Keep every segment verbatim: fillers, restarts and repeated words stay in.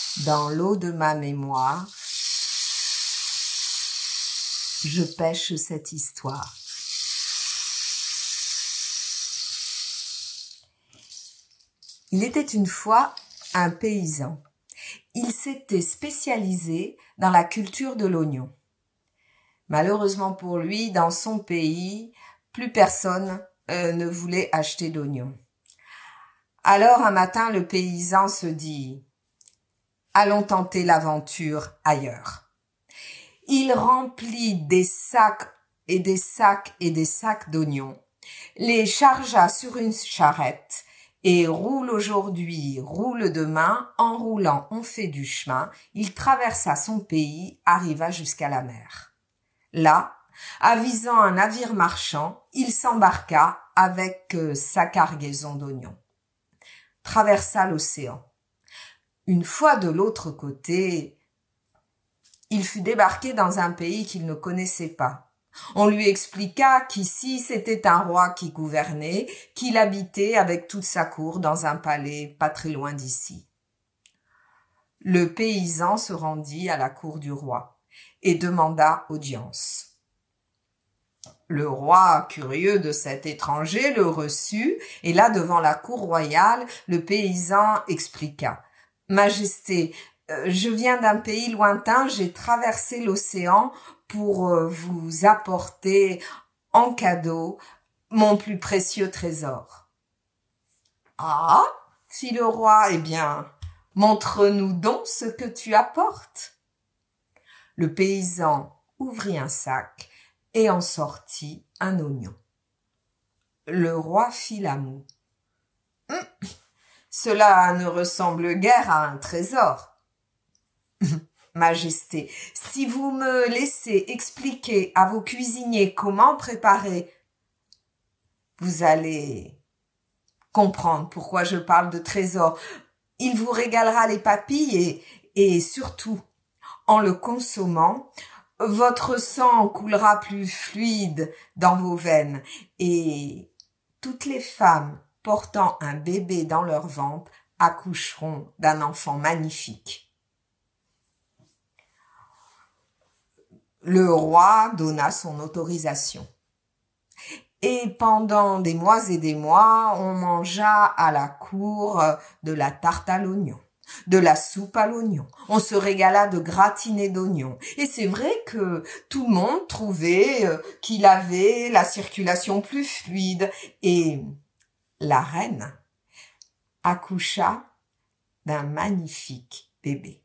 Dans l'eau de ma mémoire, je pêche cette histoire. Il était une fois un paysan. Il s'était spécialisé dans la culture de l'oignon. Malheureusement pour lui, dans son pays, plus personne euh, ne voulait acheter d'oignons. Alors un matin, le paysan se dit « Allons tenter l'aventure ailleurs ». Il remplit des sacs et des sacs et des sacs d'oignons, les chargea sur une charrette et roule aujourd'hui, roule demain, en roulant on fait du chemin. Il traversa son pays, arriva jusqu'à la mer. Là, avisant un navire marchand, il s'embarqua avec euh, sa cargaison d'oignons. Traversa l'océan. Une fois de l'autre côté, il fut débarqué dans un pays qu'il ne connaissait pas. On lui expliqua qu'ici c'était un roi qui gouvernait, qu'il habitait avec toute sa cour dans un palais pas très loin d'ici. Le paysan se rendit à la cour du roi et demanda audience. Le roi, curieux de cet étranger, le reçut, et là, devant la cour royale, le paysan expliqua. « Majesté, euh, je viens d'un pays lointain, j'ai traversé l'océan pour euh, vous apporter en cadeau mon plus précieux trésor. »« Ah » fit le roi, « eh bien, montre-nous donc ce que tu apportes. » Le paysan ouvrit un sac et en sortit un oignon. Le roi fit la moue. Hum, « Cela ne ressemble guère à un trésor. »« Majesté, si vous me laissez expliquer à vos cuisiniers comment préparer, vous allez comprendre pourquoi je parle de trésor. Il vous régalera les papilles et, et surtout, en le consommant, votre sang coulera plus fluide dans vos veines et toutes les femmes portant un bébé dans leur ventre accoucheront d'un enfant magnifique. » Le roi donna son autorisation. Et pendant des mois et des mois, on mangea à la cour de la tarte à l'oignon, de la soupe à l'oignon. On se régala de gratinés d'oignons. Et c'est vrai que tout le monde trouvait qu'il avait la circulation plus fluide. Et la reine accoucha d'un magnifique bébé.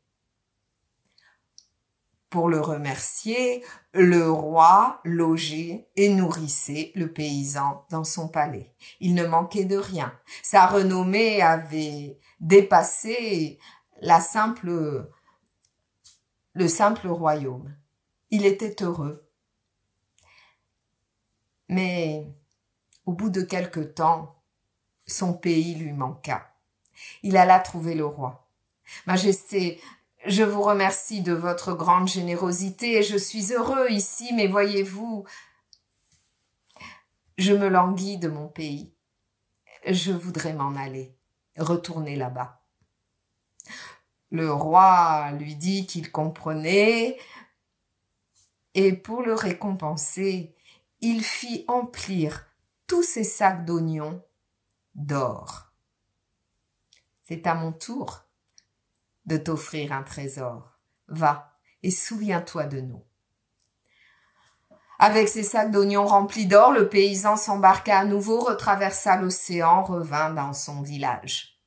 Pour le remercier, le roi logeait et nourrissait le paysan dans son palais. Il ne manquait de rien. Sa renommée avait dépassé la simple, le simple royaume. Il était heureux. Mais au bout de quelque temps, son pays lui manqua. Il alla trouver le roi. « Majesté, je vous remercie de votre grande générosité et je suis heureux ici, mais voyez-vous, je me languis de mon pays. Je voudrais m'en aller, retourner là-bas. » Le roi lui dit qu'il comprenait et pour le récompenser, il fit emplir tous ses sacs d'oignons d'or. « C'est à mon tour de t'offrir un trésor. Va et souviens-toi de nous. » Avec ses sacs d'oignons remplis d'or, le paysan s'embarqua à nouveau, retraversa l'océan, revint dans son village.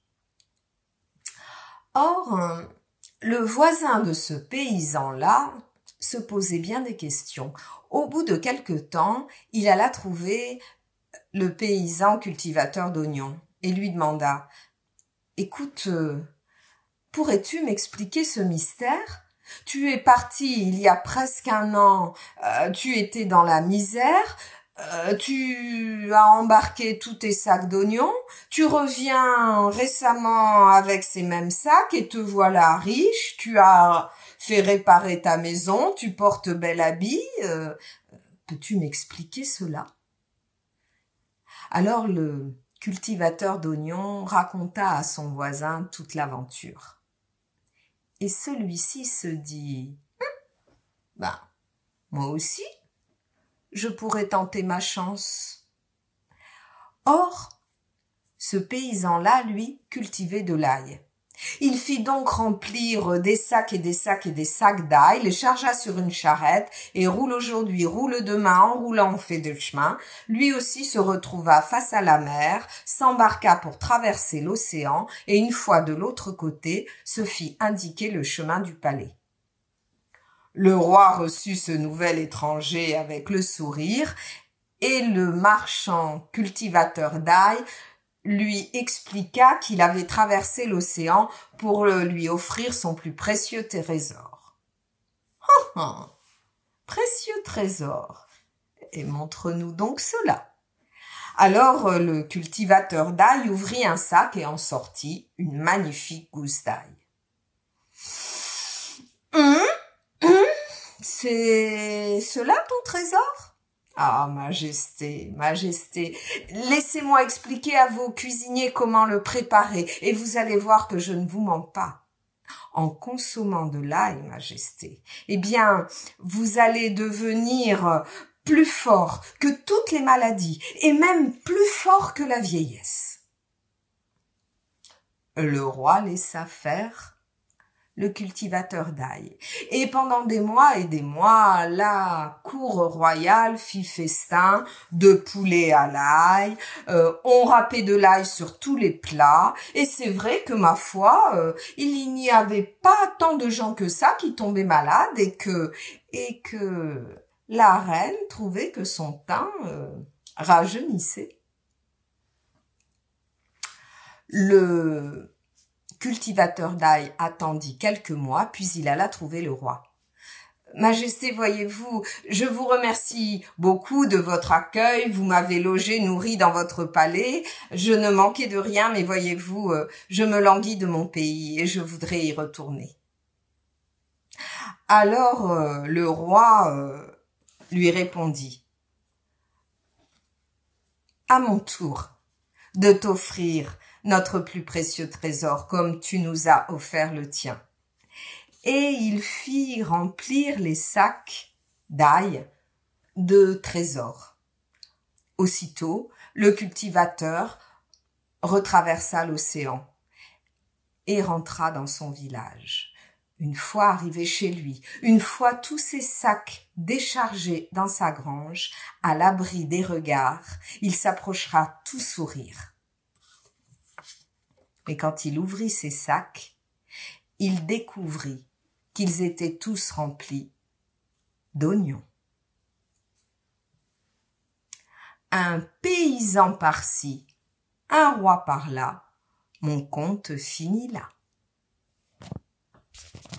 Or, le voisin de ce paysan-là se posait bien des questions. Au bout de quelque temps, il alla trouver le paysan cultivateur d'oignons et lui demanda « Écoute, euh, pourrais-tu m'expliquer ce mystère ? Tu es parti il y a presque un an, euh, tu étais dans la misère, euh, tu as embarqué tous tes sacs d'oignons, tu reviens récemment avec ces mêmes sacs et te voilà riche, tu as fait réparer ta maison, tu portes bel habit, euh, peux-tu m'expliquer cela ?» Alors le cultivateur d'oignons raconta à son voisin toute l'aventure. Et celui-ci se dit hm, « Ben, moi aussi, je pourrais tenter ma chance. » Or, ce paysan-là, lui, cultivait de l'ail. Il fit donc remplir des sacs et des sacs et des sacs d'ail, les chargea sur une charrette et roule aujourd'hui, roule demain, en roulant on fait de chemin. Lui aussi se retrouva face à la mer, s'embarqua pour traverser l'océan et une fois de l'autre côté, se fit indiquer le chemin du palais. Le roi reçut ce nouvel étranger avec le sourire et le marchand cultivateur d'ail lui expliqua qu'il avait traversé l'océan pour lui offrir son plus précieux trésor. « Ah ah, précieux trésor, et montre-nous donc cela. » Alors le cultivateur d'ail ouvrit un sac et en sortit une magnifique gousse d'ail. Hum, hum, c'est cela ton trésor ? Ah, majesté, majesté, laissez-moi expliquer à vos cuisiniers comment le préparer, et vous allez voir que je ne vous mens pas. En consommant de l'ail, majesté, eh bien, vous allez devenir plus fort que toutes les maladies, et même plus fort que la vieillesse. Le roi laissa faire le cultivateur d'ail. Et pendant des mois et des mois, la cour royale fit festin de poulet à l'ail, euh, on râpait de l'ail sur tous les plats, et c'est vrai que, ma foi, euh, il n'y avait pas tant de gens que ça qui tombaient malades, et que, et que la reine trouvait que son teint euh, rajeunissait. Le cultivateur d'ail attendit quelques mois, puis il alla trouver le roi. « Majesté, voyez-vous, je vous remercie beaucoup de votre accueil, vous m'avez logé, nourri dans votre palais, je ne manquais de rien, mais voyez-vous, je me languis de mon pays et je voudrais y retourner. » Alors euh, le roi euh, lui répondit « À mon tour de t'offrir notre plus précieux trésor, comme tu nous as offert le tien. » Et il fit remplir les sacs d'ail de trésors. Aussitôt, le cultivateur retraversa l'océan et rentra dans son village. Une fois arrivé chez lui, une fois tous ses sacs déchargés dans sa grange, à l'abri des regards, il s'approchera tout sourire. Mais quand il ouvrit ses sacs, il découvrit qu'ils étaient tous remplis d'oignons. Un paysan par-ci, un roi par-là, mon conte finit là.